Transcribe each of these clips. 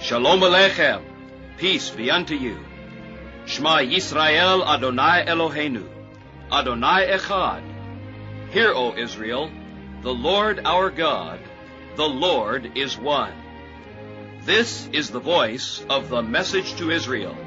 Shalom Aleichem, peace be unto you. Shema Yisrael Adonai Eloheinu, Adonai Echad. Hear, O Israel, the Lord our God, the Lord is one. This is the voice of the message to Israel.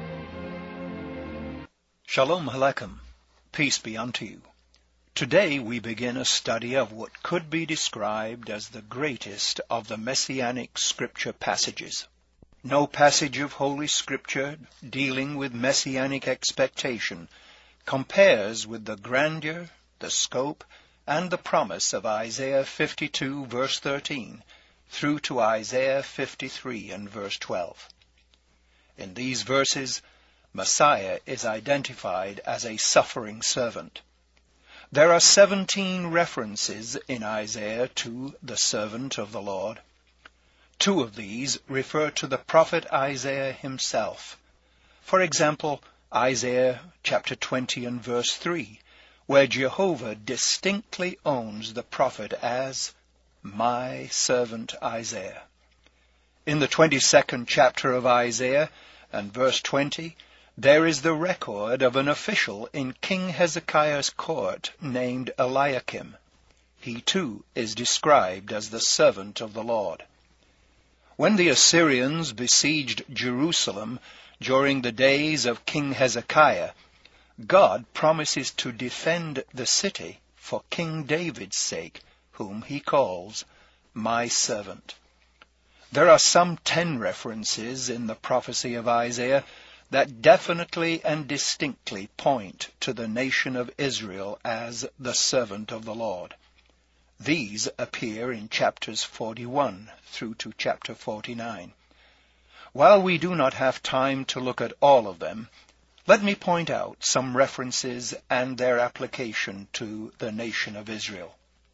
Shalom Aleichem, peace be unto you. Today we begin a study of what could be described as the greatest of the Messianic Scripture passages. No passage of Holy Scripture dealing with Messianic expectation compares with the grandeur, the scope, and the promise of Isaiah 52 verse 13 through to Isaiah 53 and verse 12. In these verses, Messiah is identified as a suffering servant. There are 17 references in Isaiah to the servant of the Lord. 2 of these refer to the prophet Isaiah himself. For example, Isaiah chapter 20 and verse 3, where Jehovah distinctly owns the prophet as my servant Isaiah. In the 22nd chapter of Isaiah and verse 20, there is the record of an official in King Hezekiah's court named Eliakim. He too is described as the servant of the Lord. When the Assyrians besieged Jerusalem during the days of King Hezekiah, God promises to defend the city for King David's sake, whom he calls my servant. There are some 10 references in the prophecy of Isaiah that definitely and distinctly point to the nation of Israel as the servant of the Lord. These appear in chapters 41 through to chapter 49. While we do not have time to look at all of them, let me point out some references and their application to the nation of Israel.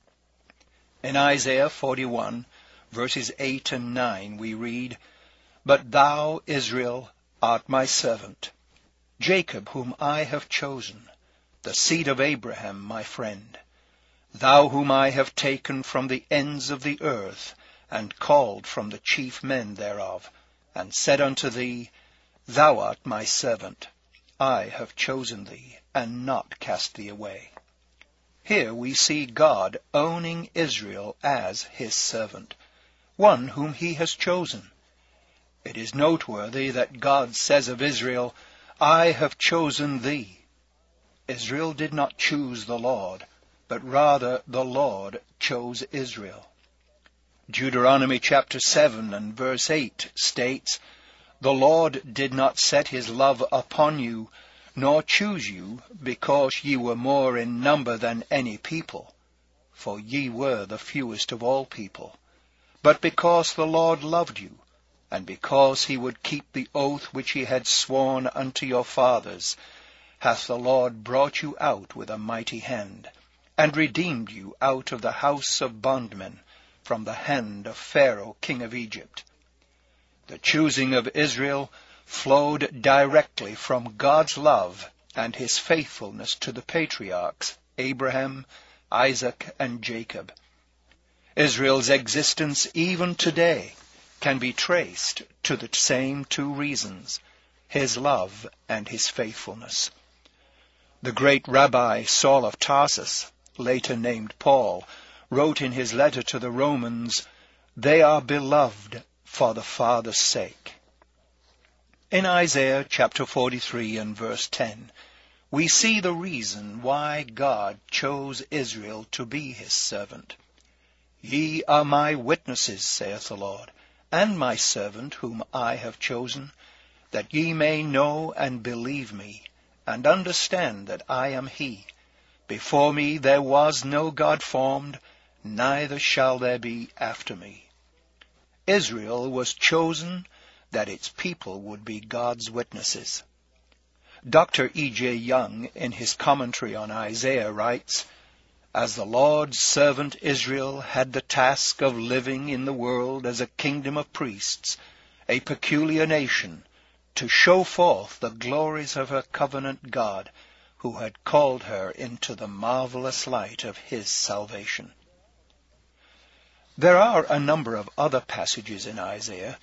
In Isaiah 41, verses 8 and 9, we read, "But thou, Israel, art my servant, Jacob whom I have chosen, the seed of Abraham my friend, thou whom I have taken from the ends of the earth, and called from the chief men thereof, and said unto thee, Thou art my servant, I have chosen thee, and not cast thee away." Here we see God owning Israel as his servant, one whom he has chosen. It is noteworthy that God says of Israel, "I have chosen thee." Israel did not choose the Lord, but rather the Lord chose Israel. Deuteronomy chapter 7 and verse 8 states, "The Lord did not set his love upon you, nor choose you, because ye were more in number than any people, for ye were the fewest of all people, but because the Lord loved you, and because he would keep the oath which he had sworn unto your fathers, hath the Lord brought you out with a mighty hand, and redeemed you out of the house of bondmen, from the hand of Pharaoh king of Egypt." The choosing of Israel flowed directly from God's love and his faithfulness to the patriarchs, Abraham, Isaac, and Jacob. Israel's existence even today can be traced to the same 2 reasons, his love and his faithfulness. The great Rabbi Saul of Tarsus, later named Paul, wrote in his letter to the Romans, "They are beloved for the Father's sake." In Isaiah chapter 43 and verse 10, we see the reason why God chose Israel to be his servant. "Ye are my witnesses, saith the Lord, and my servant whom I have chosen, that ye may know and believe me, and understand that I am he. Before me there was no God formed, neither shall there be after me." Israel was chosen that its people would be God's witnesses. Dr. E.J. Young, in his commentary on Isaiah, writes, "As the Lord's servant Israel had the task of living in the world as a kingdom of priests, a peculiar nation, to show forth the glories of her covenant God, who had called her into the marvelous light of his salvation." There are a number of other passages in Isaiah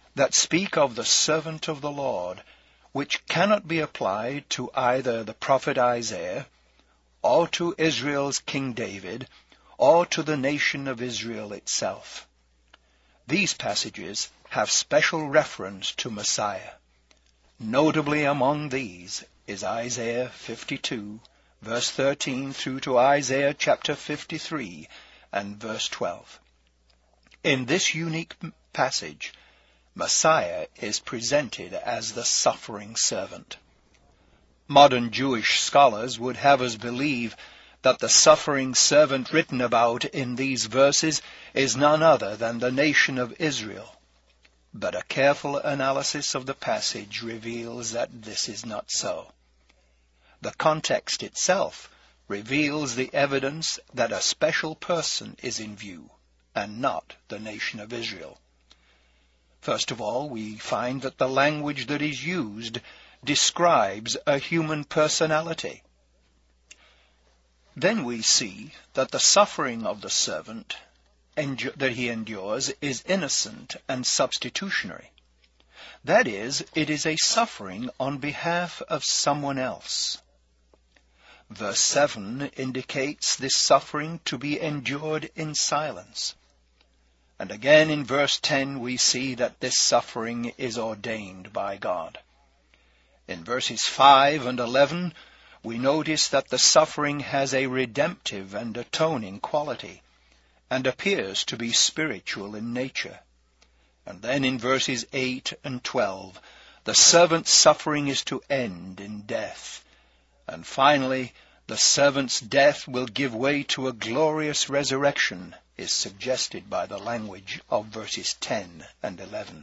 that speak of the servant of the Lord, which cannot be applied to either the prophet Isaiah, or to Israel's King David, or to the nation of Israel itself. These passages have special reference to Messiah. Notably among these is Isaiah 52, verse 13 through to Isaiah chapter 53 and verse 12. In this unique passage, Messiah is presented as the suffering servant. Modern Jewish scholars would have us believe that the suffering servant written about in these verses is none other than the nation of Israel. But a careful analysis of the passage reveals that this is not so. The context itself reveals the evidence that a special person is in view, and not the nation of Israel. First of all, we find that the language that is used describes a human personality. Then we see that the suffering of the servant that he endures is innocent and substitutionary. That is, it is a suffering on behalf of someone else. Verse 7 indicates this suffering to be endured in silence. And again in verse 10 we see that this suffering is ordained by God. In verses 5 and 11 we notice that the suffering has a redemptive and atoning quality, and appears to be spiritual in nature. And then in verses 8 and 12, the servant's suffering is to end in death. And finally, the servant's death will give way to a glorious resurrection, is suggested by the language of verses 10 and 11.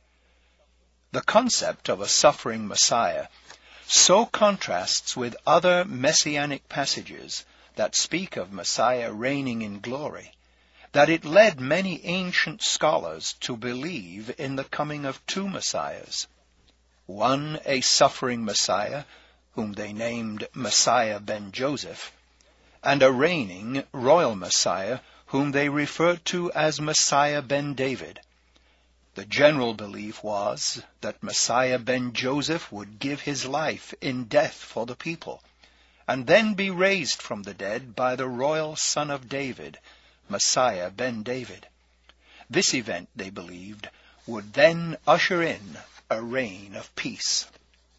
The concept of a suffering Messiah so contrasts with other messianic passages that speak of Messiah reigning in glory, that it led many ancient scholars to believe in the coming of two Messiahs. One, a suffering Messiah, whom they named Messiah ben Joseph, and a reigning royal Messiah, whom they referred to as Messiah ben David. The general belief was that Messiah ben Joseph would give his life in death for the people, and then be raised from the dead by the royal son of David, Messiah ben David. This event, they believed, would then usher in a reign of peace.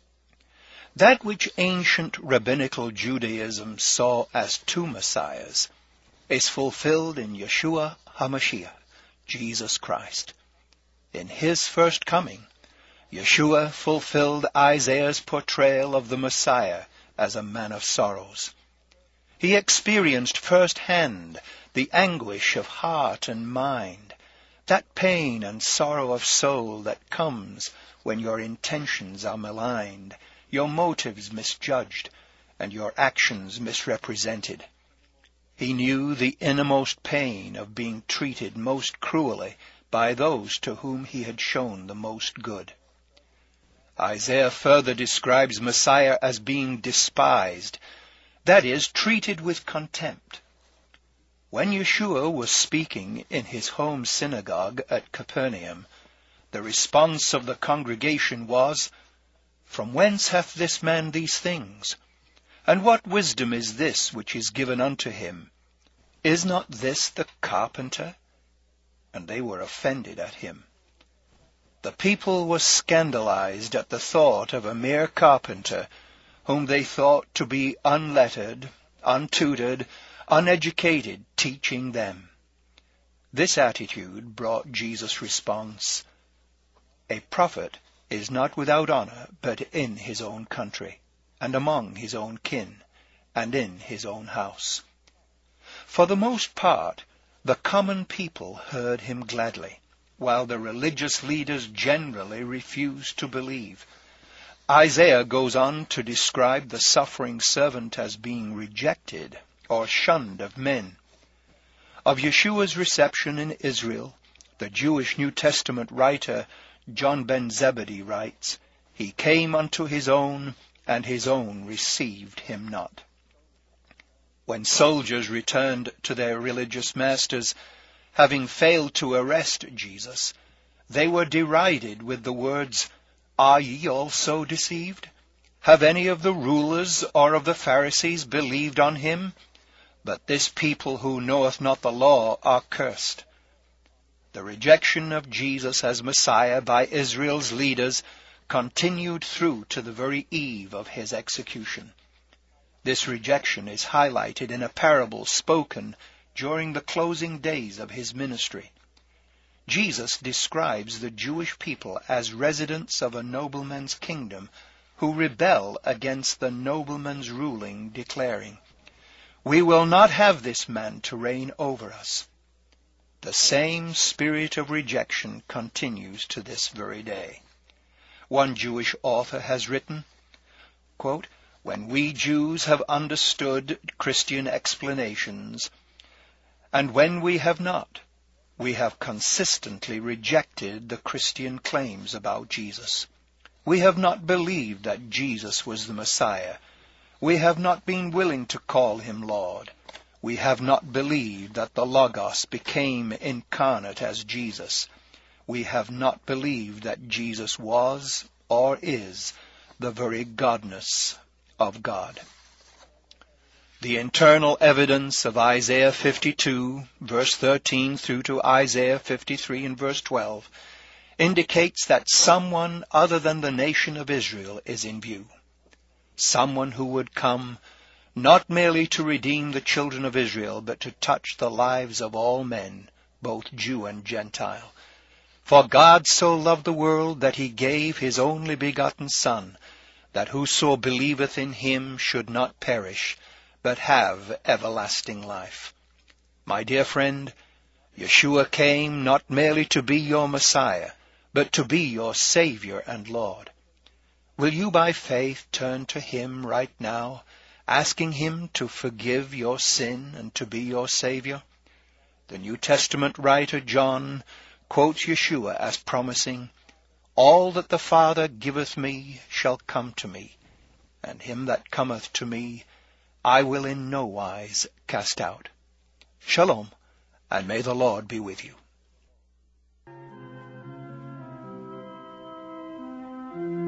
That which ancient rabbinical Judaism saw as two Messiahs is fulfilled in Yeshua HaMashiach, Jesus Christ. In his first coming, Yeshua fulfilled Isaiah's portrayal of the Messiah as a man of sorrows. He experienced firsthand the anguish of heart and mind, that pain and sorrow of soul that comes when your intentions are maligned, your motives misjudged, and your actions misrepresented. He knew the innermost pain of being treated most cruelly by those to whom he had shown the most good. Isaiah further describes Messiah as being despised, that is, treated with contempt. When Yeshua was speaking in his home synagogue at Capernaum, the response of the congregation was, "From whence hath this man these things? And what wisdom is this which is given unto him? Is not this the carpenter?" And they were offended at him. The people were scandalized at the thought of a mere carpenter, whom they thought to be unlettered, untutored, uneducated, teaching them. This attitude brought Jesus' response, "A prophet is not without honor but in his own country, and among his own kin, and in his own house." For the most part, the common people heard him gladly, while the religious leaders generally refused to believe. Isaiah goes on to describe the suffering servant as being rejected or shunned of men. Of Yeshua's reception in Israel, the Jewish New Testament writer John ben Zebedee writes, "He came unto his own, and his own received him not." When soldiers returned to their religious masters, having failed to arrest Jesus, they were derided with the words, "Are ye also deceived? Have any of the rulers or of the Pharisees believed on him? But this people who knoweth not the law are cursed." The rejection of Jesus as Messiah by Israel's leaders continued through to the very eve of his execution. This rejection is highlighted in a parable spoken during the closing days of his ministry. Jesus describes the Jewish people as residents of a nobleman's kingdom who rebel against the nobleman's ruling, declaring, "We will not have this man to reign over us." The same spirit of rejection continues to this very day. One Jewish author has written, quote, "When we Jews have understood Christian explanations, and when we have not, we have consistently rejected the Christian claims about Jesus. We have not believed that Jesus was the Messiah. We have not been willing to call him Lord. We have not believed that the Logos became incarnate as Jesus. We have not believed that Jesus was or is the very godness of God." The internal evidence of Isaiah 52, verse 13 through to Isaiah 53 and verse 12 indicates that someone other than the nation of Israel is in view. Someone who would come not merely to redeem the children of Israel, but to touch the lives of all men, both Jew and Gentile. For God so loved the world that he gave his only begotten Son, that whoso believeth in him should not perish, but have everlasting life. My dear friend, Yeshua came not merely to be your Messiah, but to be your Savior and Lord. Will you by faith turn to him right now, asking him to forgive your sin and to be your Savior? The New Testament writer John quotes Yeshua as promising, "All that the Father giveth me shall come to me, and him that cometh to me I will in no wise cast out." Shalom, and may the Lord be with you.